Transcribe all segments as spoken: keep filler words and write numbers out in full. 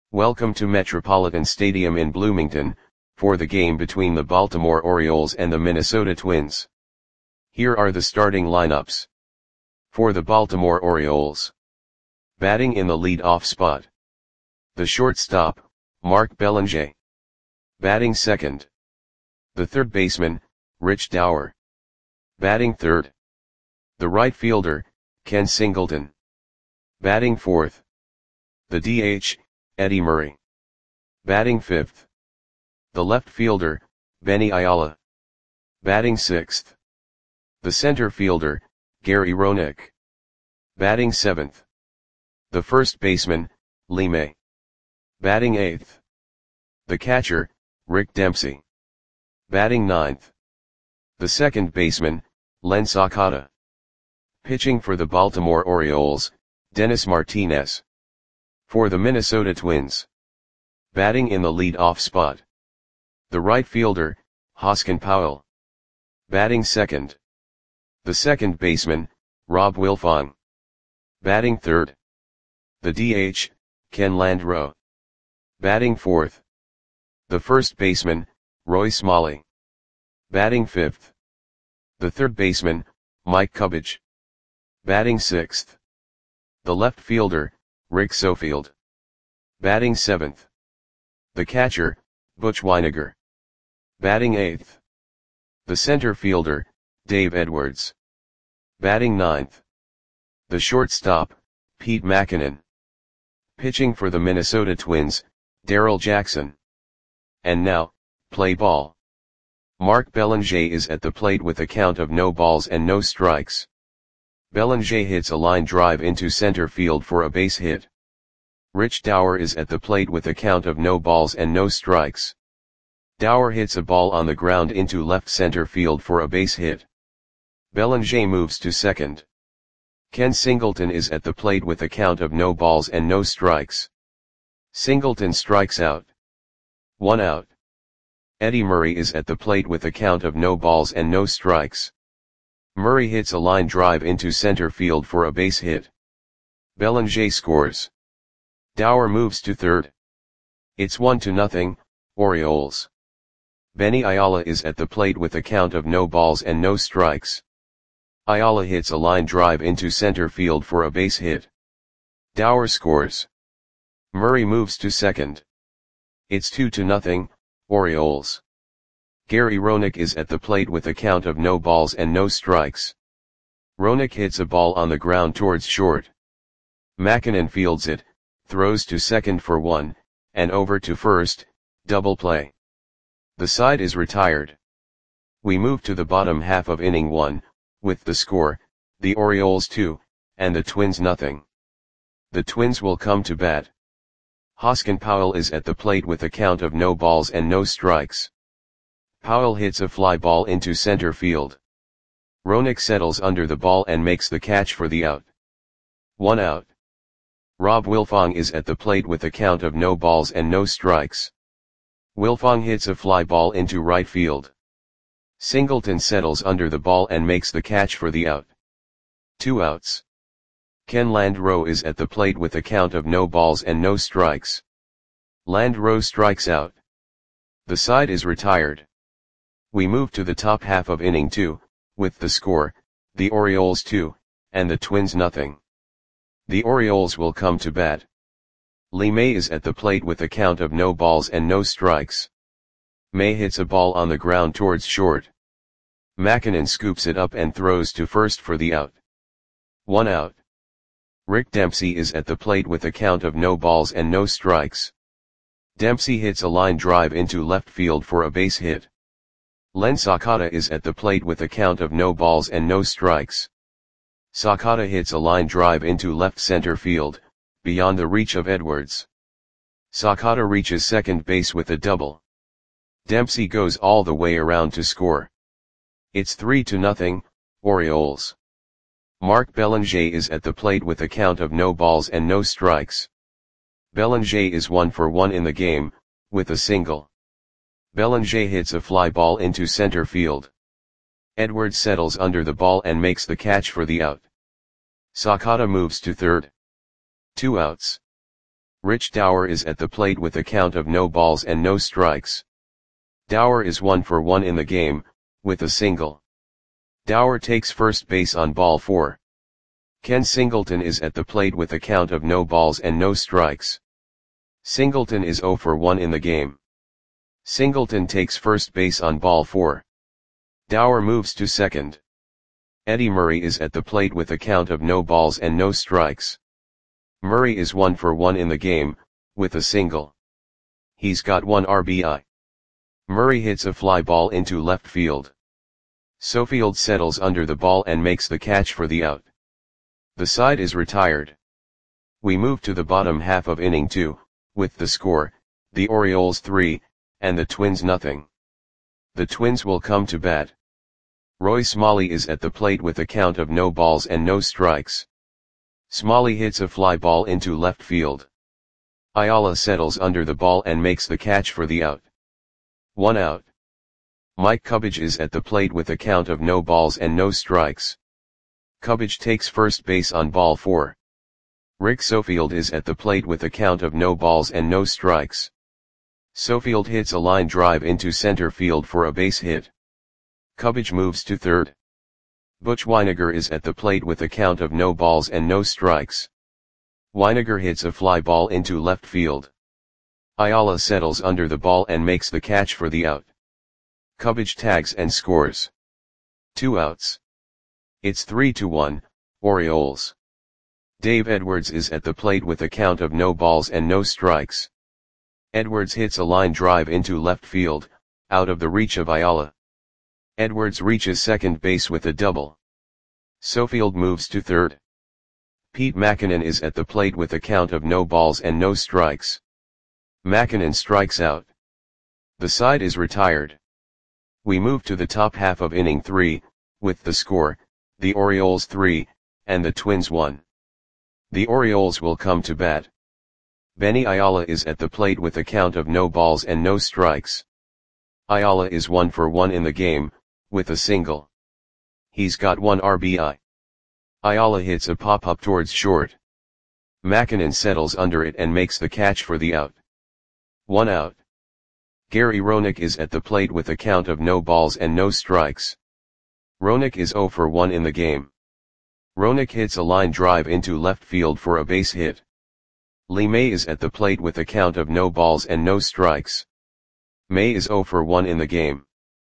Welcome to Metropolitan Stadium in Bloomington, for the game between the Baltimore Orioles and the Minnesota Twins. Here are the starting lineups. For the Baltimore Orioles. Batting in the lead-off spot. The shortstop, Mark Belanger. Batting second. The third baseman, Rich Dauer. Batting third. The right fielder, Ken Singleton. Batting fourth. The D H, Eddie Murray. Batting fifth. The left fielder, Benny Ayala. Batting sixth. The center fielder, Gary Roenick. Batting seventh. The first baseman, Lee May. Batting eighth. The catcher, Rick Dempsey. Batting ninth. The second baseman, Len Sakata. Pitching for the Baltimore Orioles, Dennis Martinez. For the Minnesota Twins. Batting in the lead-off spot. The right fielder, Hoskin Powell. Batting second. The second baseman, Rob Wilfong. Batting third. The D H, Ken Landreau. Batting fourth. The first baseman, Roy Smalley. Batting fifth. The third baseman, Mike Cubbage. Batting sixth. The left fielder, Rick Sofield. Batting seventh. The catcher, Butch Weiniger. Batting eighth. The center fielder, Dave Edwards. Batting ninth. The shortstop, Pete Mackinnon. Pitching for the Minnesota Twins, Darrell Jackson. And now, play ball. Mark Belanger is at the plate with a count of no balls and no strikes. Belanger hits a line drive into center field for a base hit. Rich Dauer is at the plate with a count of no balls and no strikes. Dauer hits a ball on the ground into left center field for a base hit. Belanger moves to second. Ken Singleton is at the plate with a count of no balls and no strikes. Singleton strikes out. One out. Eddie Murray is at the plate with a count of no balls and no strikes. Murray hits a line drive into center field for a base hit. Belanger scores. Dauer moves to third. It's one to nothing, Orioles. Benny Ayala is at the plate with a count of no balls and no strikes. Ayala hits a line drive into center field for a base hit. Dauer scores. Murray moves to second. It's two to nothing, Orioles. Gary Roenick is at the plate with a count of no balls and no strikes. Roenick hits a ball on the ground towards short. Mackinnon fields it, throws to second for one, and over to first, double play. The side is retired. We move to the bottom half of inning one, with the score, the Orioles two, and the Twins nothing. The Twins will come to bat. Hoskin Powell is at the plate with a count of no balls and no strikes. Powell hits a fly ball into center field. Roenick settles under the ball and makes the catch for the out. One out. Rob Wilfong is at the plate with a count of no balls and no strikes. Wilfong hits a fly ball into right field. Singleton settles under the ball and makes the catch for the out. Two outs. Ken Landreau is at the plate with a count of no balls and no strikes. Landreau strikes out. The side is retired. We move to the top half of inning two, with the score, the Orioles two, and the Twins nothing. The Orioles will come to bat. Lee May is at the plate with a count of no balls and no strikes. May hits a ball on the ground towards short. Mackinnon scoops it up and throws to first for the out. One out. Rick Dempsey is at the plate with a count of no balls and no strikes. Dempsey hits a line drive into left field for a base hit. Len Sakata is at the plate with a count of no balls and no strikes. Sakata hits a line drive into left center field, beyond the reach of Edwards. Sakata reaches second base with a double. Dempsey goes all the way around to score. It's three to nothing, Orioles. Mark Belanger is at the plate with a count of no balls and no strikes. Belanger is one for one in the game, with a single. Belanger hits a fly ball into center field. Edwards settles under the ball and makes the catch for the out. Sakata moves to third. Two outs. Rich Dower is at the plate with a count of no balls and no strikes. Dower is one for one in the game, with a single. Dower takes first base on ball four. Ken Singleton is at the plate with a count of no balls and no strikes. Singleton is zero for one in the game. Singleton takes first base on ball four. Dower moves to second. Eddie Murray is at the plate with a count of no balls and no strikes. Murray is one for one in the game, with a single. He's got one R B I. Murray hits a fly ball into left field. Sofield settles under the ball and makes the catch for the out. The side is retired. We move to the bottom half of inning two, with the score, the Orioles three, and the Twins nothing. The Twins will come to bat. Roy Smalley is at the plate with a count of no balls and no strikes. Smalley hits a fly ball into left field. Ayala settles under the ball and makes the catch for the out. One out. Mike Cubbage is at the plate with a count of no balls and no strikes. Cubbage takes first base on ball four. Rick Sofield is at the plate with a count of no balls and no strikes. Sofield hits a line drive into center field for a base hit. Cubbage moves to third. Butch Weiniger is at the plate with a count of no balls and no strikes. Weiniger hits a fly ball into left field. Ayala settles under the ball and makes the catch for the out. Cubbage tags and scores. Two outs. It's three to one, Orioles. Dave Edwards is at the plate with a count of no balls and no strikes. Edwards hits a line drive into left field, out of the reach of Ayala. Edwards reaches second base with a double. Sofield moves to third. Pete Mackinnon is at the plate with a count of no balls and no strikes. Mackinnon strikes out. The side is retired. We move to the top half of inning three, with the score, the Orioles three, and the Twins one. The Orioles will come to bat. Benny Ayala is at the plate with a count of no balls and no strikes. Ayala is one for one in the game, with a single. He's got one R B I. Ayala hits a pop-up towards short. Mackinnon settles under it and makes the catch for the out. One out. Gary Roenick is at the plate with a count of no balls and no strikes. Roenick is zero for one in the game. Roenick hits a line drive into left field for a base hit. Lee May is at the plate with a count of no balls and no strikes. May is zero for one in the game.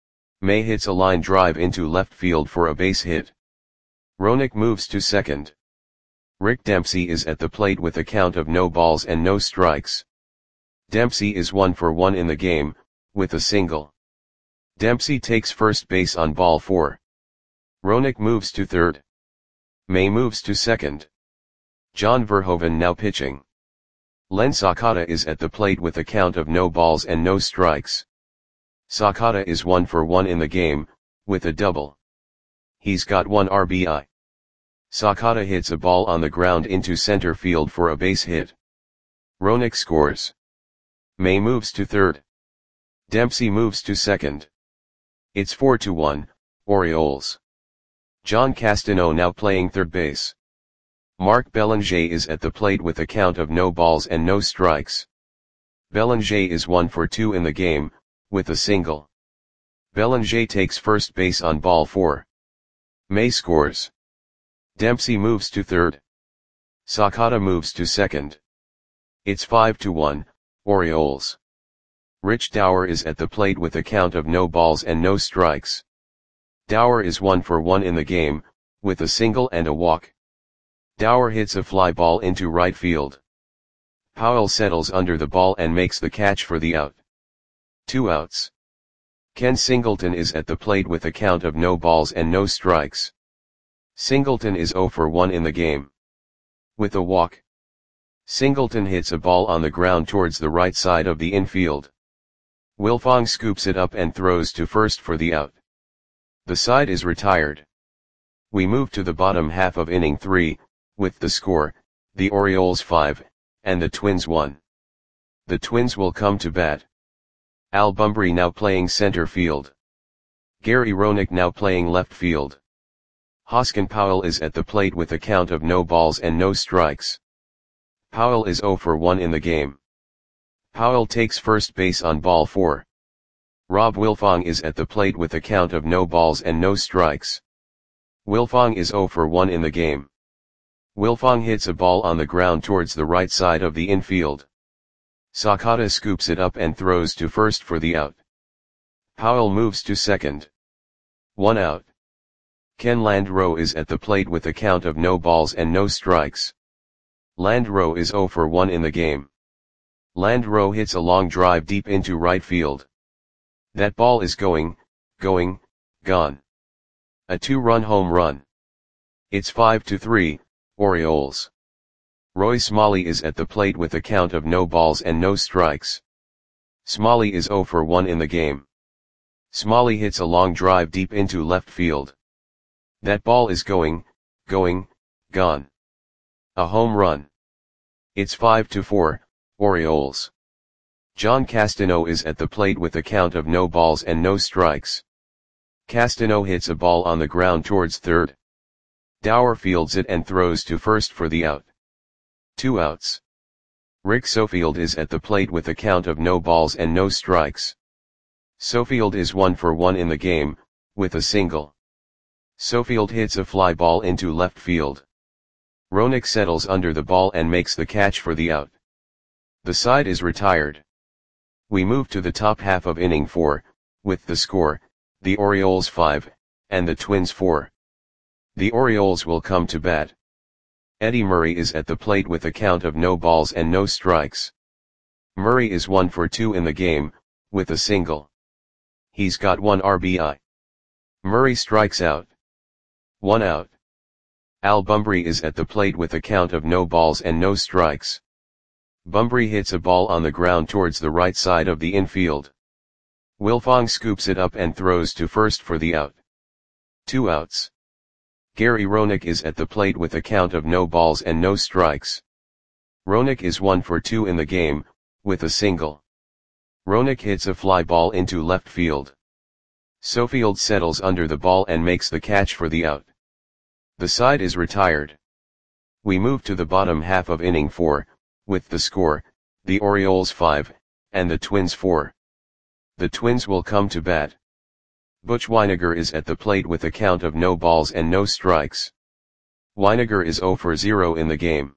May hits a line drive into left field for a base hit. Roenick moves to second. Rick Dempsey is at the plate with a count of no balls and no strikes. Dempsey is one for one in the game, with a single. Dempsey takes first base on ball four. Roenick moves to third. May moves to second. John Verhoeven now pitching. Len Sakata is at the plate with a count of no balls and no strikes. Sakata is one for one in the game, with a double. He's got one R B I. Sakata hits a ball on the ground into center field for a base hit. Roenick scores. May moves to third. Dempsey moves to second. It's four to one, Orioles. John Castano now playing third base. Mark Belanger is at the plate with a count of no balls and no strikes. Belanger is one for two in the game, with a single. Belanger takes first base on ball four. May scores. Dempsey moves to third. Sakata moves to second. It's five to one, Orioles. Rich Dower is at the plate with a count of no balls and no strikes. Dower is one for one in the game, with a single and a walk. Dower hits a fly ball into right field. Powell settles under the ball and makes the catch for the out. Two outs. Ken Singleton is at the plate with a count of no balls and no strikes. Singleton is zero for one in the game. With a walk. Singleton hits a ball on the ground towards the right side of the infield. Wilfong scoops it up and throws to first for the out. The side is retired. We move to the bottom half of inning three, with the score, the Orioles five, and the Twins one. The Twins will come to bat. Al Bumbry now playing center field. Gary Roenick now playing left field. Hoskin Powell is at the plate with a count of no balls and no strikes. Powell is zero for one in the game. Powell takes first base on ball four. Rob Wilfong is at the plate with a count of no balls and no strikes. Wilfong is zero for one in the game. Wilfong hits a ball on the ground towards the right side of the infield. Sakata scoops it up and throws to first for the out. Powell moves to second. One out. Ken Landreau is at the plate with a count of no balls and no strikes. Landreau is zero for one in the game. Landreau hits a long drive deep into right field. That ball is going, going, gone. A two-run home run. It's five to three, Orioles. Roy Smalley is at the plate with a count of no balls and no strikes. Smalley is zero for one in the game. Smalley hits a long drive deep into left field. That ball is going, going, gone. A home run. It's five to four, Orioles. John Castano is at the plate with a count of no balls and no strikes. Castano hits a ball on the ground towards third. Dower fields it and throws to first for the out. Two outs. Rick Sofield is at the plate with a count of no balls and no strikes. Sofield is one for one in the game, with a single. Sofield hits a fly ball into left field. Roenick settles under the ball and makes the catch for the out. The side is retired. We move to the top half of inning four, with the score, the Orioles five, and the Twins four. The Orioles will come to bat. Eddie Murray is at the plate with a count of no balls and no strikes. Murray is one for two in the game, with a single. He's got one R B I. Murray strikes out. One out. Al Bumbry is at the plate with a count of no balls and no strikes. Bumbry hits a ball on the ground towards the right side of the infield. Wilfong scoops it up and throws to first for the out. Two outs. Gary Roenick is at the plate with a count of no balls and no strikes. Roenick is one for two in the game, with a single. Roenick hits a fly ball into left field. Sofield settles under the ball and makes the catch for the out. The side is retired. We move to the bottom half of inning four, with the score, the Orioles five, and the Twins four. The Twins will come to bat. Butch Wynegar is at the plate with a count of no balls and no strikes. Wynegar is zero for zero in the game.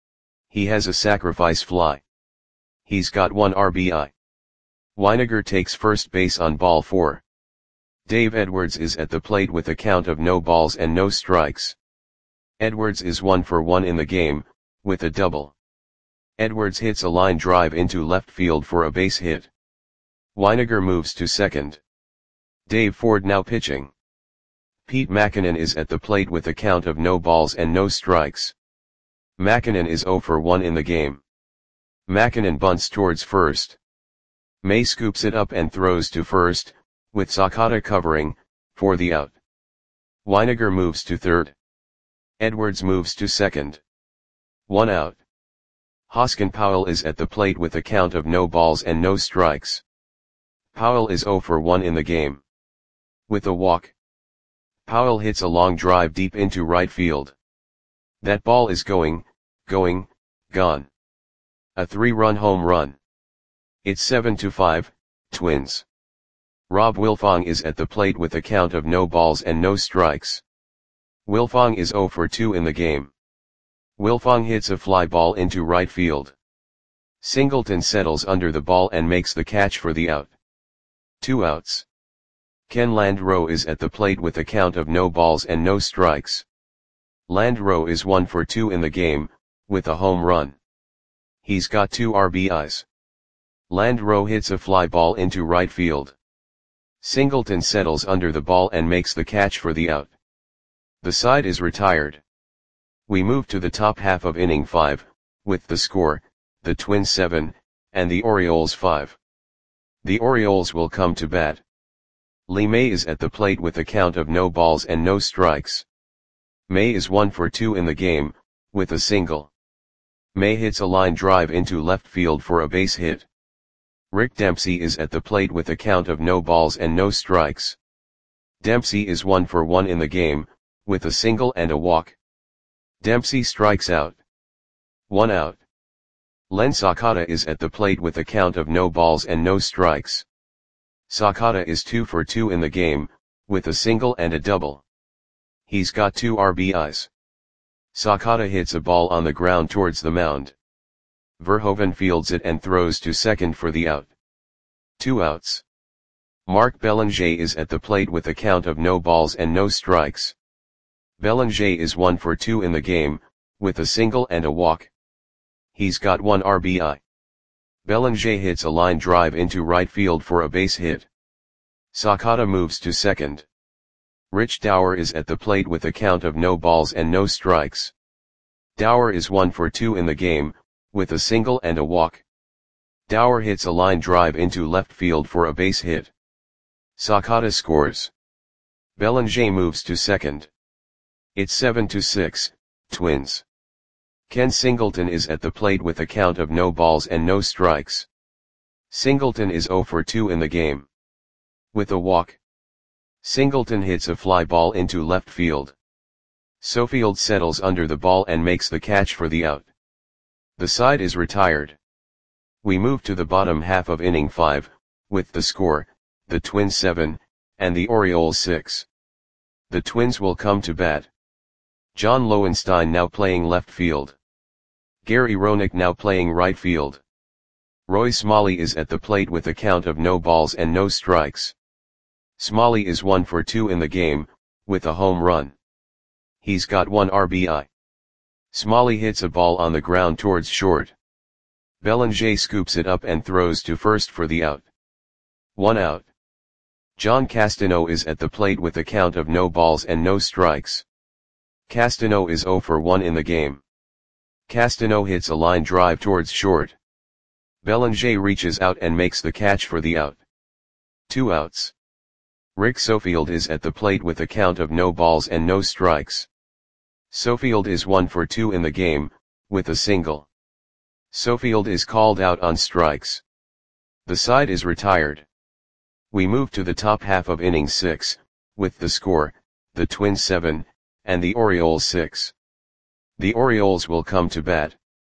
He has a sacrifice fly. He's got one R B I. Wynegar takes first base on ball four. Dave Edwards is at the plate with a count of no balls and no strikes. Edwards is one for one in the game, with a double. Edwards hits a line drive into left field for a base hit. Wynegar moves to second. Dave Ford now pitching. Pete Mackinnon is at the plate with a count of no balls and no strikes. Mackinnon is zero for one in the game. Mackinnon bunts towards first. May scoops it up and throws to first, with Sakata covering, for the out. Wynegar moves to third. Edwards moves to second. One out. Hoskin Powell is at the plate with a count of no balls and no strikes. Powell is zero for one in the game. With a walk. Powell hits a long drive deep into right field. That ball is going, going, gone. A three-run home run. It's seven to five, Twins. Rob Wilfong is at the plate with a count of no balls and no strikes. Wilfong is zero for two in the game. Wilfong hits a fly ball into right field. Singleton settles under the ball and makes the catch for the out. Two outs. Ken Landreau is at the plate with a count of no balls and no strikes. Landreau is one for two in the game, with a home run. He's got two R B Is. Landreau hits a fly ball into right field. Singleton settles under the ball and makes the catch for the out. The side is retired. We move to the top half of inning five, with the score, the Twins seven, and the Orioles five. The Orioles will come to bat. Lee May is at the plate with a count of no balls and no strikes. May is one for two in the game, with a single. May hits a line drive into left field for a base hit. Rick Dempsey is at the plate with a count of no balls and no strikes. Dempsey is one for one in the game, with a single and a walk. Dempsey strikes out. One out. Len Sakata is at the plate with a count of no balls and no strikes. Sakata is two for two in the game, with a single and a double. He's got two R B Is. Sakata hits a ball on the ground towards the mound. Verhoeven fields it and throws to second for the out. Two outs. Marc Belanger is at the plate with a count of no balls and no strikes. Belanger is one for two in the game, with a single and a walk. He's got one R B I. Belanger hits a line drive into right field for a base hit. Sakata moves to second. Rich Dauer is at the plate with a count of no balls and no strikes. Dauer is one for two in the game, with a single and a walk. Dauer hits a line drive into left field for a base hit. Sakata scores. Belanger moves to second. It's seven to six, Twins. Ken Singleton is at the plate with a count of no balls and no strikes. Singleton is zero for two in the game. With a walk. Singleton hits a fly ball into left field. Sofield settles under the ball and makes the catch for the out. The side is retired. We move to the bottom half of inning five, with the score, the Twins seven, and the Orioles six. The Twins will come to bat. John Lowenstein now playing left field. Gary Roenick now playing right field. Roy Smalley is at the plate with a count of no balls and no strikes. Smalley is one for two in the game, with a home run. He's got one R B I. Smalley hits a ball on the ground towards short. Belanger scoops it up and throws to first for the out. One out. John Castano is at the plate with a count of no balls and no strikes. Castano is zero for one in the game. Castano hits a line drive towards short. Belanger reaches out and makes the catch for the out. Two outs. Rick Sofield is at the plate with a count of no balls and no strikes. Sofield is one for two in the game, with a single. Sofield is called out on strikes. The side is retired. We move to the top half of inning six, with the score, the Twins seven, and the Orioles six. The Orioles will come to bat.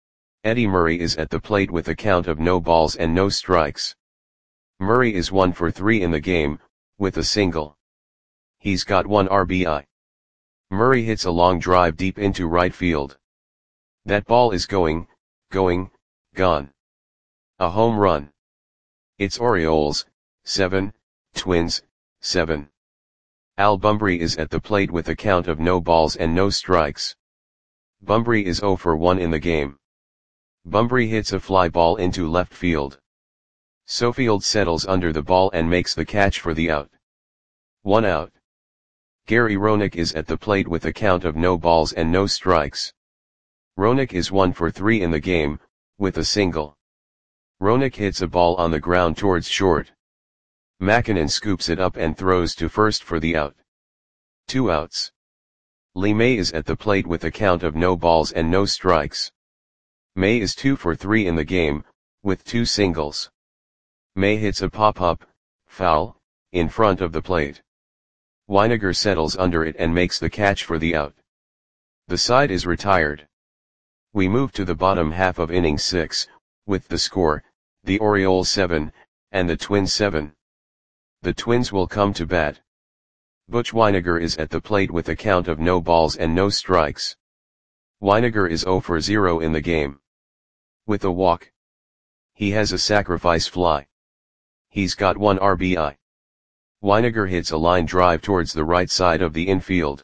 Eddie Murray is at the plate with a count of no balls and no strikes. Murray is one for three in the game, with a single. He's got one R B I. Murray hits a long drive deep into right field. That ball is going, going, gone. A home run. It's Orioles, seven, Twins, seven. Al Bumbry is at the plate with a count of no balls and no strikes. Bumbry is zero for one in the game. Bumbry hits a fly ball into left field. Sofield settles under the ball and makes the catch for the out. One out. Gary Roenick is at the plate with a count of no balls and no strikes. Roenick is one for three in the game, with a single. Roenick hits a ball on the ground towards short. Makinen scoops it up and throws to first for the out. Two outs. Lee May is at the plate with a count of no balls and no strikes. May is two for three in the game, with two singles. May hits a pop-up, foul, in front of the plate. Weiniger settles under it and makes the catch for the out. The side is retired. We move to the bottom half of inning six, with the score, the Orioles seven, and the Twins seven. The Twins will come to bat. Butch Weiniger is at the plate with a count of no balls and no strikes. Weiniger is zero for zero in the game. With a walk. He has a sacrifice fly. He's got one R B I. Weiniger hits a line drive towards the right side of the infield.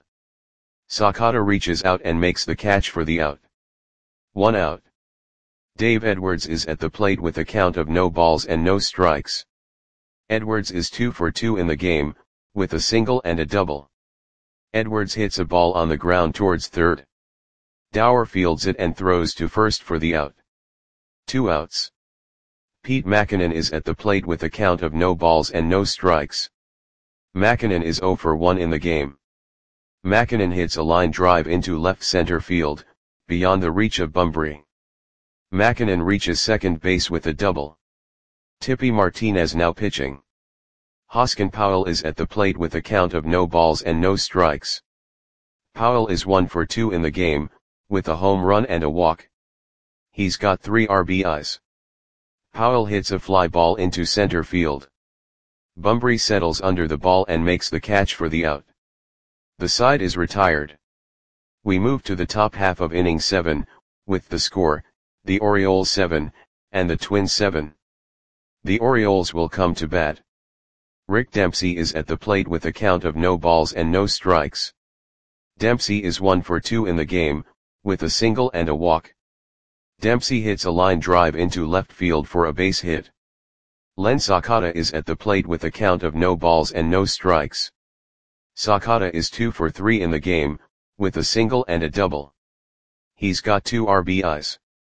Sakata reaches out and makes the catch for the out. One out. Dave Edwards is at the plate with a count of no balls and no strikes. Edwards is two for two in the game, with a single and a double. Edwards hits a ball on the ground towards third. Dauer fields it and throws to first for the out. Two outs. Pete Makinen is at the plate with a count of no balls and no strikes. Makinen is zero for one in the game. Makinen hits a line drive into left center field, beyond the reach of Bumbry. Makinen reaches second base with a double. Tippy Martinez now pitching. Hoskin Powell is at the plate with a count of no balls and no strikes. Powell is one for two in the game, with a home run and a walk. He's got three R B Is. Powell hits a fly ball into center field. Bunbury settles under the ball and makes the catch for the out. The side is retired. We move to the top half of inning seven, with the score, the Orioles seven, and the Twins seven. The Orioles will come to bat. Rick Dempsey is at the plate with a count of no balls and no strikes. Dempsey is one for two in the game, with a single and a walk. Dempsey hits a line drive into left field for a base hit. Len Sakata is at the plate with a count of no balls and no strikes. Sakata is two for three in the game, with a single and a double. He's got two R B Is.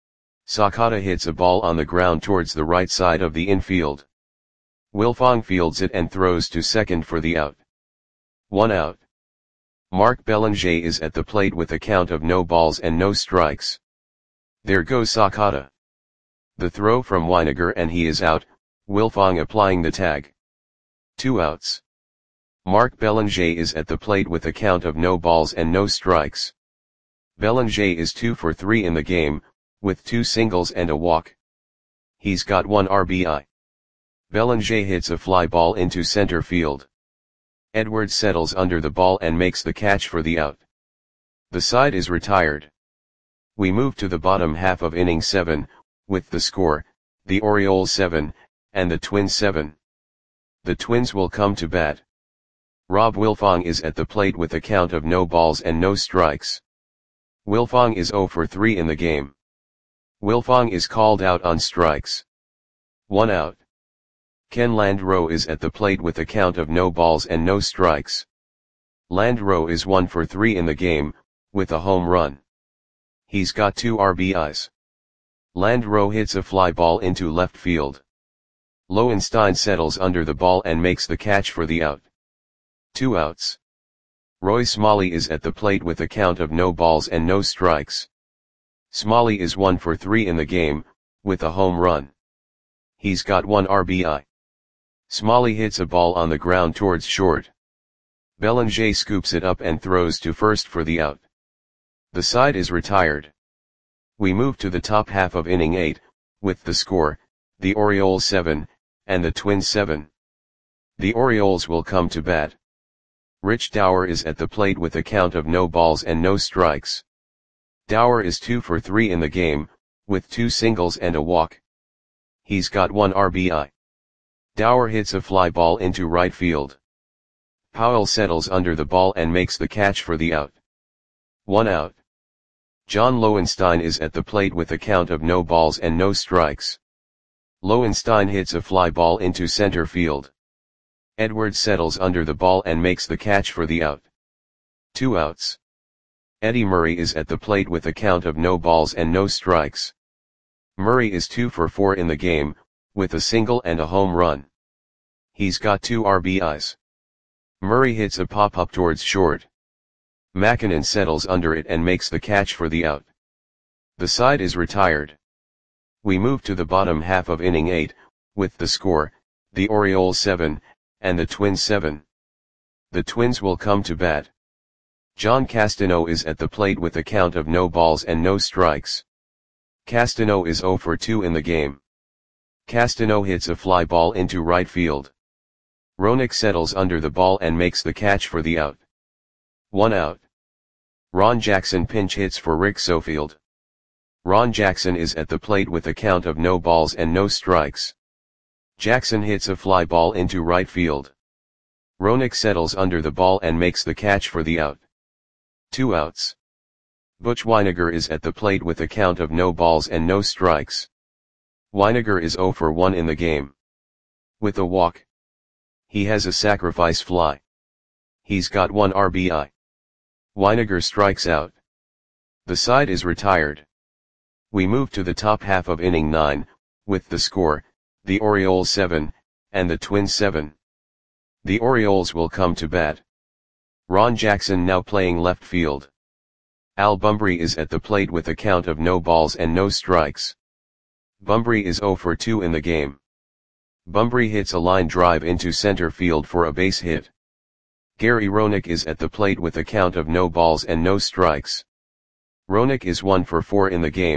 Sakata hits a ball on the ground towards the right side of the infield. Wilfong fields it and throws to second for the out. One out. Mark Belanger is at the plate with a count of no balls and no strikes. There goes Sakata. The throw from Weiniger and he is out, Wilfong applying the tag. Two outs. Mark Belanger is at the plate with a count of no balls and no strikes. Belanger is two for three in the game, with two singles and a walk. He's got one R B I. Belanger hits a fly ball into center field. Edwards settles under the ball and makes the catch for the out. The side is retired. We move to the bottom half of inning seven, with the score, the Orioles seven, and the Twins seven. The Twins will come to bat. Rob Wilfong is at the plate with a count of no balls and no strikes. Wilfong is zero for three in the game. Wilfong is called out on strikes. One out. Ken Landreau is at the plate with a count of no balls and no strikes. Landreau is one for three in the game, with a home run. He's got two R B Is. Landreau hits a fly ball into left field. Lowenstein settles under the ball and makes the catch for the out. Two outs. Roy Smalley is at the plate with a count of no balls and no strikes. Smalley is one for three in the game, with a home run. He's got one R B I. Smalley hits a ball on the ground towards short. Belanger scoops it up and throws to first for the out. The side is retired. We move to the top half of inning eight, with the score, the Orioles seven, and the Twins seven. The Orioles will come to bat. Rich Dower is at the plate with a count of no balls and no strikes. Dower is two for three in the game, with two singles and a walk. He's got one R B I. Dower hits a fly ball into right field. Powell settles under the ball and makes the catch for the out. One out. John Lowenstein is at the plate with a count of no balls and no strikes. Lowenstein hits a fly ball into center field. Edwards settles under the ball and makes the catch for the out. Two outs. Eddie Murray is at the plate with a count of no balls and no strikes. Murray is two for four in the game, with a single and a home run. He's got two R B Is. Murray hits a pop-up towards short. Mackinnon settles under it and makes the catch for the out. The side is retired. We move to the bottom half of inning eight, with the score, the Orioles seven, and the Twins seven. The Twins will come to bat. John Castano is at the plate with a count of no balls and no strikes. Castano is zero for two in the game. Castano hits a fly ball into right field. Roenick settles under the ball and makes the catch for the out. One out. Ron Jackson pinch hits for Rick Sofield. Ron Jackson is at the plate with a count of no balls and no strikes. Jackson hits a fly ball into right field. Roenick settles under the ball and makes the catch for the out. Two outs. Butch Weiniger is at the plate with a count of no balls and no strikes. Weiniger is zero for one in the game. With a walk. He has a sacrifice fly. He's got one R B I. Weiniger strikes out. The side is retired. We move to the top half of inning nine, with the score, the Orioles seven, and the Twins seven. The Orioles will come to bat. Ron Jackson now playing left field. Al Bunbury is at the plate with a count of no balls and no strikes. Bunbury is zero for two in the game. Bunbury hits a line drive into center field for a base hit. Gary Roenick is at the plate with a count of no balls and no strikes. Roenick is one for four in the game,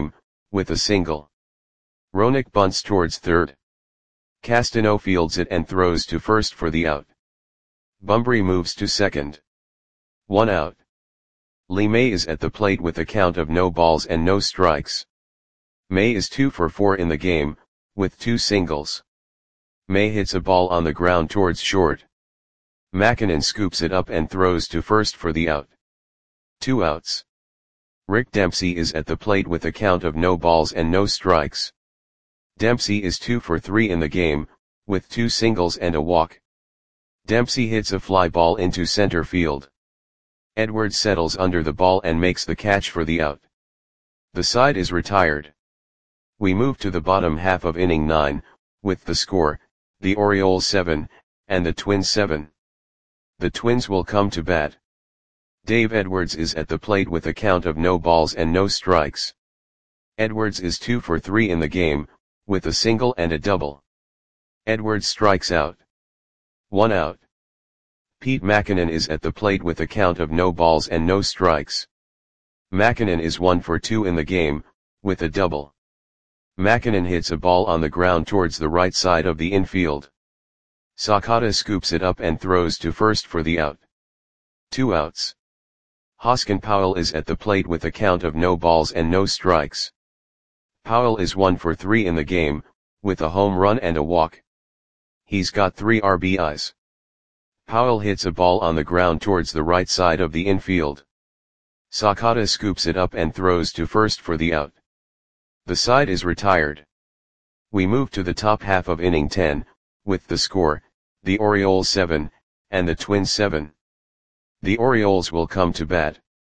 with a single. Roenick bunts towards third. Castano fields it and throws to first for the out. Bunbury moves to second. One out. Lee May is at the plate with a count of no balls and no strikes. May is two for four in the game, with two singles. May hits a ball on the ground towards short. Mackinnon scoops it up and throws to first for the out. Two outs. Rick Dempsey is at the plate with a count of no balls and no strikes. Dempsey is two for three in the game, with two singles and a walk. Dempsey hits a fly ball into center field. Edwards settles under the ball and makes the catch for the out. The side is retired. We move to the bottom half of inning nine, with the score, the Orioles seven, and the Twins seven. The Twins will come to bat. Dave Edwards is at the plate with a count of no balls and no strikes. Edwards is two for three in the game, with a single and a double. Edwards strikes out. One out. Pete Mackinnon is at the plate with a count of no balls and no strikes. Mackinnon is one for two in the game, with a double. Mackinnon hits a ball on the ground towards the right side of the infield. Sakata scoops it up and throws to first for the out. Two outs. Hoskin Powell is at the plate with a count of no balls and no strikes. Powell is one for three in the game, with a home run and a walk. He's got three R B Is. Powell hits a ball on the ground towards the right side of the infield. Sakata scoops it up and throws to first for the out. The side is retired. We move to the top half of inning ten, with the score, the Orioles seven, and the Twins seven. The Orioles will come to bat.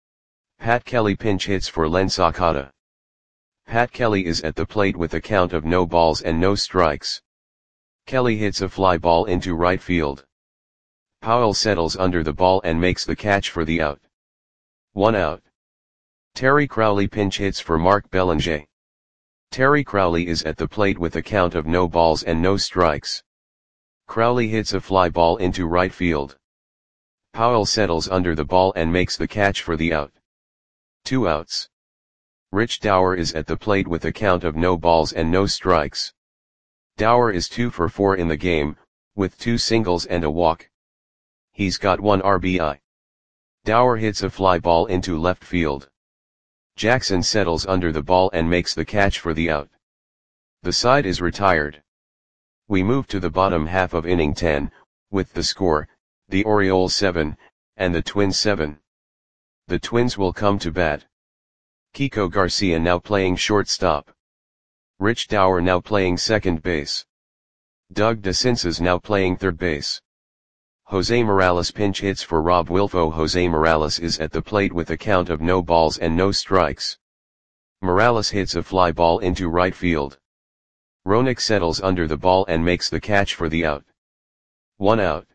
Pat Kelly pinch hits for Len Sakata. Pat Kelly is at the plate with a count of no balls and no strikes. Kelly hits a fly ball into right field. Powell settles under the ball and makes the catch for the out. One out. Terry Crowley pinch hits for Mark Belanger. Terry Crowley is at the plate with a count of no balls and no strikes. Crowley hits a fly ball into right field. Powell settles under the ball and makes the catch for the out. Two outs. Rich Dower is at the plate with a count of no balls and no strikes. Dower is two for four in the game, with two singles and a walk. He's got one R B I. Dower hits a fly ball into left field. Jackson settles under the ball and makes the catch for the out. The side is retired. We move to the bottom half of inning ten, with the score, the Orioles seven, and the Twins seven. The Twins will come to bat. Kiko Garcia now playing shortstop. Rich Dower now playing second base. Doug DeCinces now playing third base. Jose Morales pinch hits for Rob Wilfo. Jose Morales is at the plate with a count of no balls and no strikes. Morales hits a fly ball into right field. Roenick settles under the ball and makes the catch for the out. One out.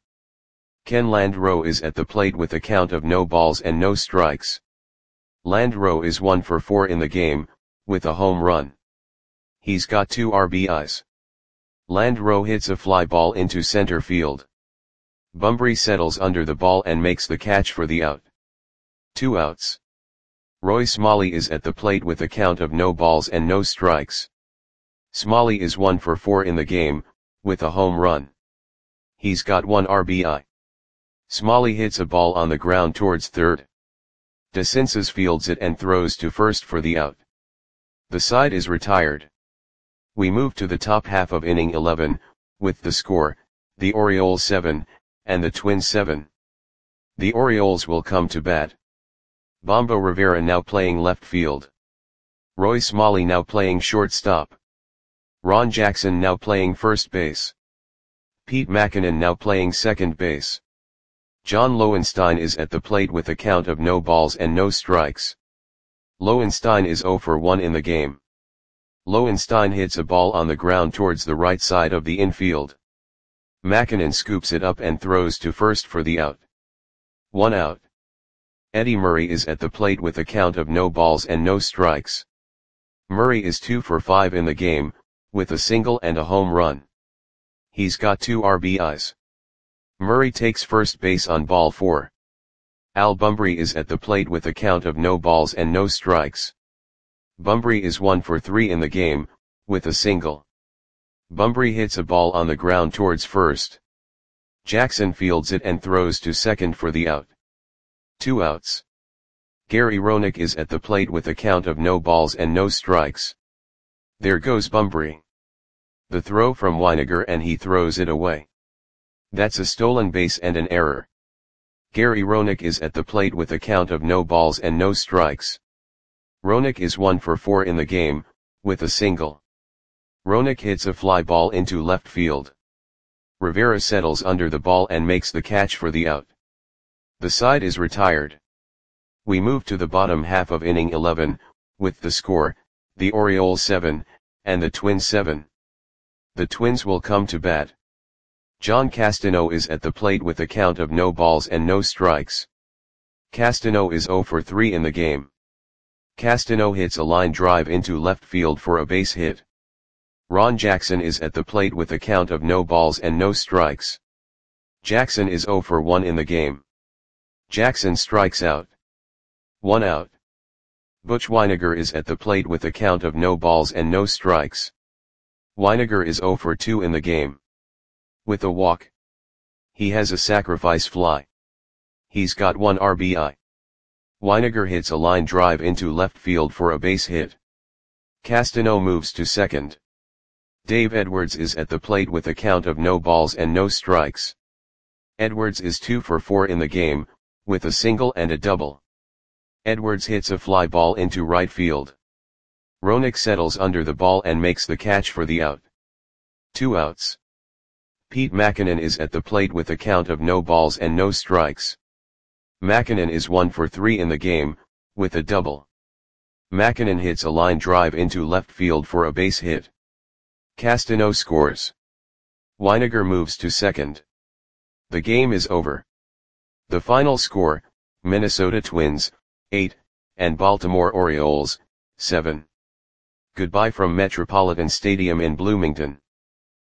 Ken Landreau is at the plate with a count of no balls and no strikes. Landreau is one for four in the game, with a home run. He's got two R B Is. Landreau hits a fly ball into center field. Bunbury settles under the ball and makes the catch for the out. Two outs. Roy Smalley is at the plate with a count of no balls and no strikes. Smalley is one for four in the game, with a home run. He's got one R B I. Smalley hits a ball on the ground towards third. DeCinces fields it and throws to first for the out. The side is retired. We move to the top half of inning eleven, with the score, the Orioles seven, and the Twins seven. The Orioles will come to bat. Bombo Rivera now playing left field. Roy Smalley now playing shortstop. Ron Jackson now playing first base. Pete Mackinnon now playing second base. John Lowenstein is at the plate with a count of no balls and no strikes. Lowenstein is zero for one in the game. Lowenstein hits a ball on the ground towards the right side of the infield. Mackinnon scoops it up and throws to first for the out. One out. Eddie Murray is at the plate with a count of no balls and no strikes. Murray is two for five in the game, with a single and a home run. He's got two R B Is. Murray takes first base on ball four. Al Bunbury is at the plate with a count of no balls and no strikes. Bunbury is one for three in the game, with a single. Bunbury hits a ball on the ground towards first. Jackson fields it and throws to second for the out. Two outs. Gary Roenick is at the plate with a count of no balls and no strikes. There goes Bunbury. The throw from Weiniger and he throws it away. That's a stolen base and an error. Gary Roenick is at the plate with a count of no balls and no strikes. Roenick is one for four in the game, with a single. Roenick hits a fly ball into left field. Rivera settles under the ball and makes the catch for the out. The side is retired. We move to the bottom half of inning eleven, with the score, the Orioles seven, and the Twins seven. The Twins will come to bat. John Castano is at the plate with a count of no balls and no strikes. Castano is zero for three in the game. Castano hits a line drive into left field for a base hit. Ron Jackson is at the plate with a count of no balls and no strikes. Jackson is zero for one in the game. Jackson strikes out. One out. Butch Weiniger is at the plate with a count of no balls and no strikes. Weiniger is zero for two in the game. With a walk. He has a sacrifice fly. He's got one R B I. Weiniger hits a line drive into left field for a base hit. Castano moves to second. Dave Edwards is at the plate with a count of no balls and no strikes. Edwards is two for four in the game, with a single and a double. Edwards hits a fly ball into right field. Roenick settles under the ball and makes the catch for the out. Two outs. Pete Mackinnon is at the plate with a count of no balls and no strikes. Mackinnon is one for three in the game, with a double. Mackinnon hits a line drive into left field for a base hit. Castano scores. Weiniger moves to second. The game is over. The final score, Minnesota Twins, eight, and Baltimore Orioles, seven. Goodbye from Metropolitan Stadium in Bloomington.